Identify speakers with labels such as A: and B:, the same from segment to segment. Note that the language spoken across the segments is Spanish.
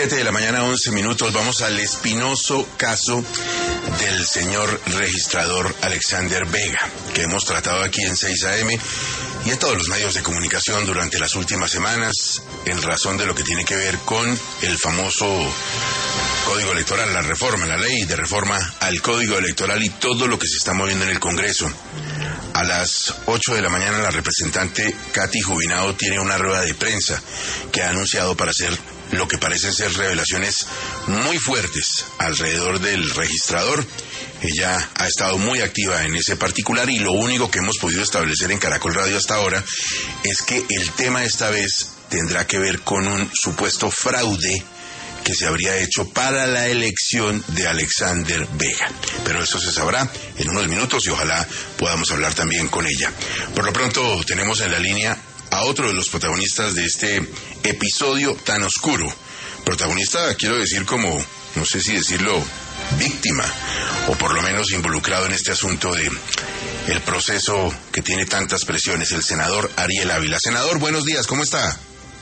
A: 7 de la mañana, 11 minutos. Vamos al espinoso caso del señor registrador Alexander Vega, que hemos tratado aquí en 6 AM y en todos los medios de comunicación durante las últimas semanas, en razón de lo que tiene que ver con el famoso Código Electoral, la reforma, la ley de reforma al Código Electoral y todo lo que se está moviendo en el Congreso. A las 8 de la mañana la representante Katy Jubinado tiene una rueda de prensa que ha anunciado para hacer lo que parecen ser revelaciones muy fuertes alrededor del registrador. Ella ha estado muy activa en ese particular y lo único que hemos podido establecer en Caracol Radio hasta ahora es que el tema esta vez tendrá que ver con un supuesto fraude que se habría hecho para la elección de Alexander Vega. Pero eso se sabrá en unos minutos y ojalá podamos hablar también con ella. Por lo pronto tenemos en la línea a otro de los protagonistas de este episodio tan oscuro. Protagonista, quiero decir como, no sé si decirlo, víctima, o por lo menos involucrado en este asunto de el proceso que tiene tantas presiones, el senador Ariel Ávila. Senador, buenos días, ¿cómo está?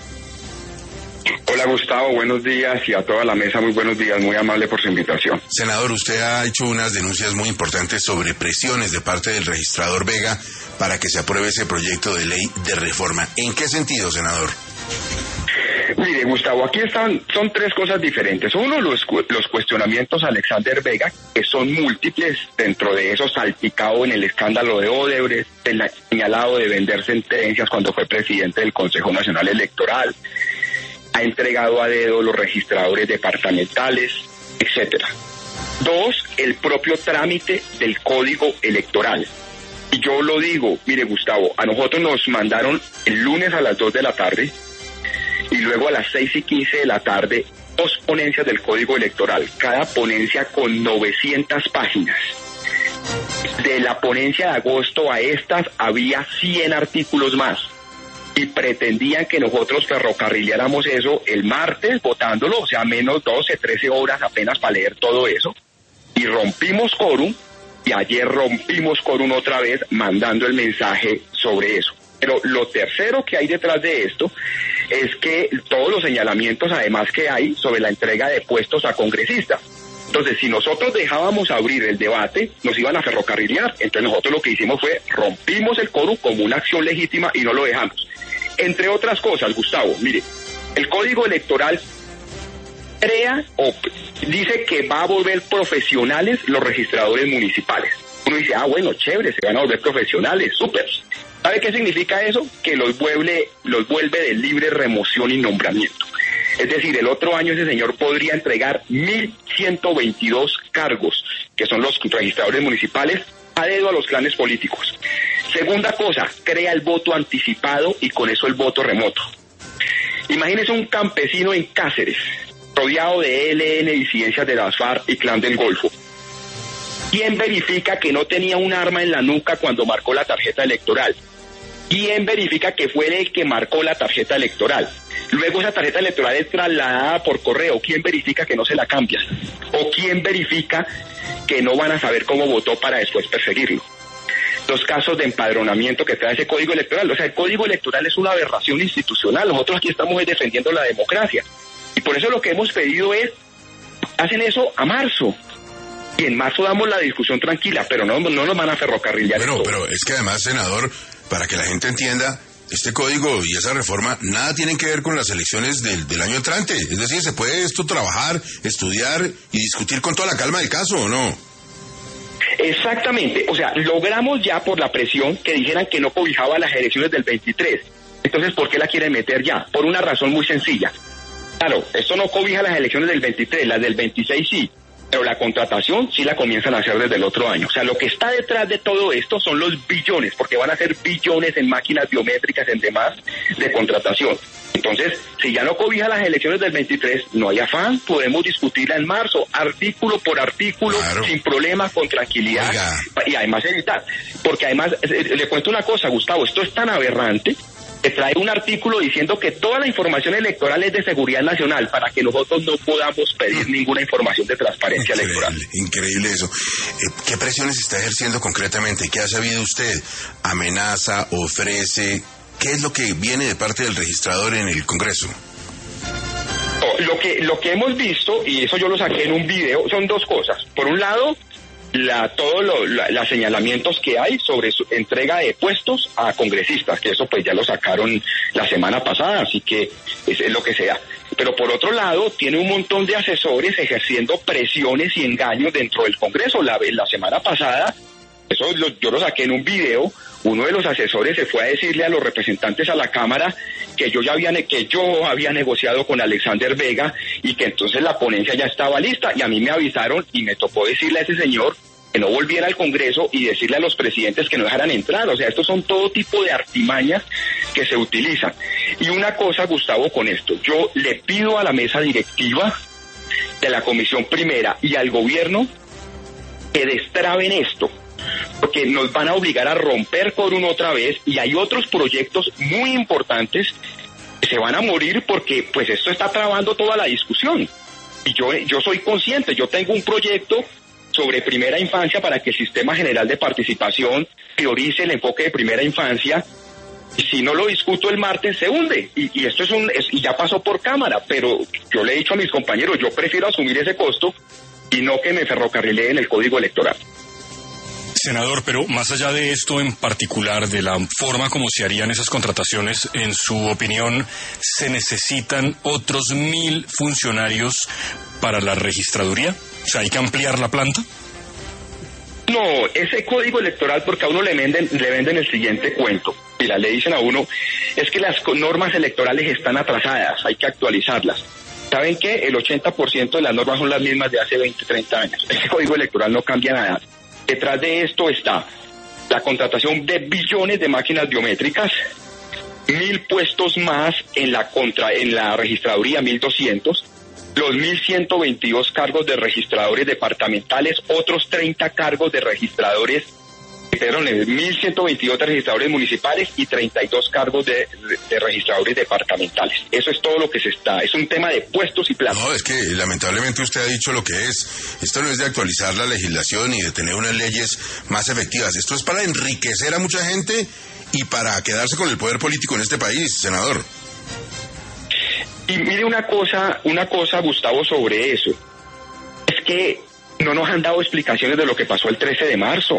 B: Hola Gustavo, buenos días, y a toda la mesa muy buenos días, muy amable por su invitación.
A: Senador, usted ha hecho unas denuncias muy importantes sobre presiones de parte del registrador Vega para que se apruebe ese proyecto de ley de reforma. ¿En qué sentido, senador?
B: Mire, Gustavo, aquí son tres cosas diferentes. Uno, los cuestionamientos a Alexander Vega, que son múltiples, dentro de eso salpicado en el escándalo de Odebrecht, señalado de vender sentencias cuando fue presidente del Consejo Nacional Electoral, ha entregado a dedo los registradores departamentales, etcétera. Dos, el propio trámite del Código Electoral. Y yo lo digo, mire Gustavo, a nosotros nos mandaron el lunes a las 2 de la tarde y luego a las 6:15 de la tarde 2 ponencias del Código Electoral, cada ponencia con 900 páginas. De la ponencia de agosto a estas había 100 artículos más. Y pretendían que nosotros ferrocarrileáramos eso el martes votándolo, o sea, menos 12, 13 horas apenas para leer todo eso. Y rompimos quórum, y ayer rompimos quórum otra vez mandando el mensaje sobre eso. Pero lo tercero que hay detrás de esto es que todos los señalamientos además que hay sobre la entrega de puestos a congresistas. Entonces, si nosotros dejábamos abrir el debate, nos iban a ferrocarrilear. Entonces nosotros lo que hicimos fue rompimos el quórum como una acción legítima y no lo dejamos. Entre otras cosas, Gustavo, mire, el Código Electoral crea o dice que va a volver profesionales los registradores municipales. Uno dice, bueno, chévere, se van a volver profesionales, súper. ¿Sabe qué significa eso? Que los vuelve de libre remoción y nombramiento. Es decir, el otro año ese señor podría entregar 1.122 cargos, que son los registradores municipales, a dedo a los clanes políticos. Segunda cosa, crea el voto anticipado y con eso el voto remoto. Imagínese un campesino en Cáceres, rodeado de ELN, disidencias de las FARC y Clan del Golfo. ¿Quién verifica que no tenía un arma en la nuca cuando marcó la tarjeta electoral? ¿Quién verifica que fue el que marcó la tarjeta electoral? Luego esa tarjeta electoral es trasladada por correo. ¿Quién verifica que no se la cambian? ¿O quién verifica que no van a saber cómo votó para después perseguirlo? Los casos de empadronamiento que trae ese Código Electoral. O sea, el Código Electoral es una aberración institucional. Nosotros aquí estamos defendiendo la democracia. Y por eso lo que hemos pedido es, hacen eso a marzo. Y en marzo damos la discusión tranquila, pero no nos van a ferrocarrilear.
A: Bueno, pero es que además, senador, para que la gente entienda, este código y esa reforma nada tienen que ver con las elecciones del año entrante. Es decir, se puede esto trabajar, estudiar y discutir con toda la calma del caso, ¿o no?
B: Exactamente, o sea, logramos ya por la presión que dijeran que no cobijaba las elecciones del 23. Entonces, ¿por qué la quieren meter ya? Por una razón muy sencilla. Claro, esto no cobija las elecciones del 23, las del 26 sí, pero la contratación sí la comienzan a hacer desde el otro año. O sea, lo que está detrás de todo esto son los billones, porque van a ser billones en máquinas biométricas, en demás, de contratación. Entonces, si ya no cobija las elecciones del 23, no hay afán, podemos discutirla en marzo, artículo por artículo, claro, sin problemas, con tranquilidad. Oiga. Y además evitar, porque además, le cuento una cosa, Gustavo, esto es tan aberrante que trae un artículo diciendo que toda la información electoral es de seguridad nacional para que nosotros no podamos pedir ninguna información de transparencia electoral.
A: Increíble eso. ¿Qué presiones está ejerciendo concretamente? ¿Qué ha sabido usted? ¿Amenaza? ¿Ofrece? ¿Qué es lo que viene de parte del registrador en el Congreso?
B: Lo que hemos visto, y eso yo lo saqué en un video, son dos cosas. Por un lado, todos los señalamientos que hay sobre su entrega de puestos a congresistas, que eso pues ya lo sacaron la semana pasada, así que es lo que sea. Pero por otro lado, tiene un montón de asesores ejerciendo presiones y engaños dentro del Congreso. La semana pasada, yo lo saqué en un video, uno de los asesores se fue a decirle a los representantes a la Cámara que yo había negociado con Alexander Vega y que entonces la ponencia ya estaba lista, y a mí me avisaron y me tocó decirle a ese señor que no volviera al Congreso y decirle a los presidentes que no dejaran entrar. O sea, estos son todo tipo de artimañas que se utilizan. Y una cosa, Gustavo, con esto, yo le pido a la mesa directiva de la Comisión Primera y al gobierno que destraben esto, porque nos van a obligar a romper quórum otra vez, y hay otros proyectos muy importantes que se van a morir porque pues esto está trabando toda la discusión. Y yo soy consciente, yo tengo un proyecto sobre primera infancia para que el Sistema General de Participación priorice el enfoque de primera infancia, y si no lo discuto el martes se hunde, y esto y ya pasó por Cámara, pero yo le he dicho a mis compañeros, yo prefiero asumir ese costo y no que me ferrocarrileen el Código Electoral.
C: Senador, pero más allá de esto en particular, de la forma como se harían esas contrataciones, en su opinión, ¿se necesitan otros 1.000 funcionarios para la registraduría? O sea, ¿hay que ampliar la planta?
B: No, ese Código Electoral, porque a uno le venden el siguiente cuento. Mira, le dicen a uno, es que las normas electorales están atrasadas, hay que actualizarlas. ¿Saben qué? El 80% de las normas son las mismas de hace 20, 30 años. Ese Código Electoral no cambia nada. Detrás de esto está la contratación de billones de máquinas biométricas, 1.000 puestos más en la registraduría, 1.200, los 1.122 cargos de registradores departamentales, otros 30 cargos de registradores, 1.122 de registradores municipales y 32 cargos de registradores departamentales. Eso es todo lo que es un tema de puestos y plazas.
A: No, es que lamentablemente usted ha dicho lo que es. Esto no es de actualizar la legislación y de tener unas leyes más efectivas. Esto es para enriquecer a mucha gente y para quedarse con el poder político en este país, senador.
B: Y mire una cosa, Gustavo, sobre eso. Es que no nos han dado explicaciones de lo que pasó el 13 de marzo.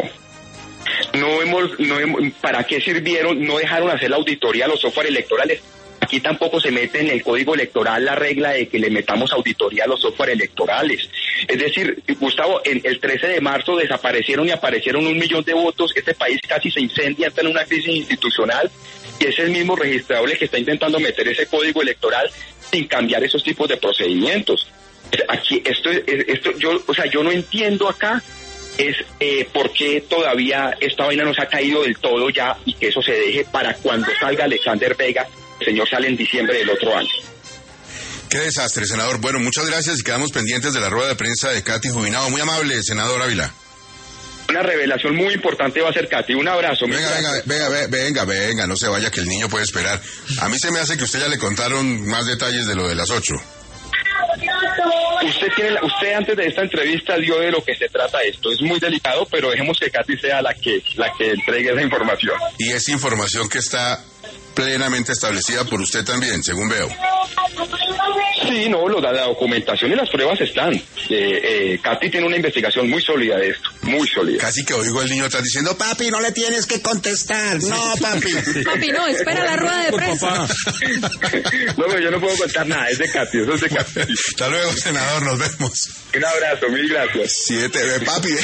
B: ¿Para qué sirvieron? No dejaron hacer la auditoría a los software electorales. Aquí tampoco se mete en el Código Electoral la regla de que le metamos auditoría a los software electorales. Es decir, Gustavo, el 13 de marzo desaparecieron y aparecieron 1 millón de votos. Este país casi se incendia, está en una crisis institucional, y es el mismo registrador el que está intentando meter ese Código Electoral sin cambiar esos tipos de procedimientos. Aquí yo no entiendo acá por qué todavía esta vaina no se ha caído del todo ya, y que eso se deje para cuando salga Alexander Vega. El señor sale en diciembre del otro año.
A: Qué desastre, senador. Bueno, muchas gracias y quedamos pendientes de la rueda de prensa de Katy Jubinado. Muy amable, senador Ávila.
B: Una revelación muy importante va a ser Katy. Un abrazo.
A: Venga, no se vaya, que el niño puede esperar. A mí se me hace que usted ya le contaron más detalles de lo de las 8.
B: Usted antes de esta entrevista dio de lo que se trata esto. Es muy delicado, pero dejemos que Katy sea la que entregue esa información.
A: Y esa información que está plenamente establecida por usted también, según veo.
B: Sí, no, la documentación y las pruebas están. Katy tiene una investigación muy sólida de esto, muy sólida.
A: Casi que oigo al niño atrás diciendo, papi, no le tienes que contestar. No, papi.
D: Papi, no, espera la rueda de prensa.
B: No, yo no puedo contar nada, es de Katy, eso es de Katy.
A: Hasta luego, senador, nos vemos.
B: Un abrazo, mil gracias.
A: Papi.